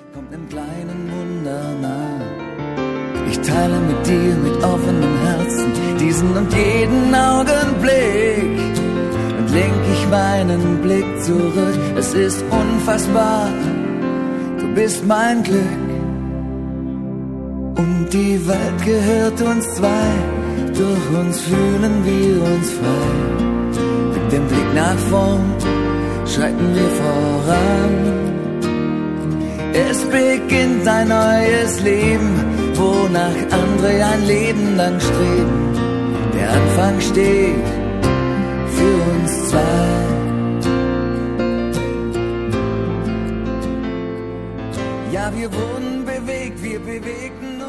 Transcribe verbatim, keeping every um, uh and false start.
kommt einem kleinen Wunder nah. Ich teile mit dir mit offenem Herzen diesen und jeden Augenblick und lenk ich meinen Blick zurück. Es ist unfassbar, du bist mein Glück. Und die Welt gehört uns zwei, durch uns fühlen wir uns frei. Mit dem Blick nach vorn schreiten wir voran. Es beginnt ein neues Leben, wonach andere ein Leben lang streben. Der Anfang steht für uns zwei. Ja, wir wurden bewegt, wir bewegten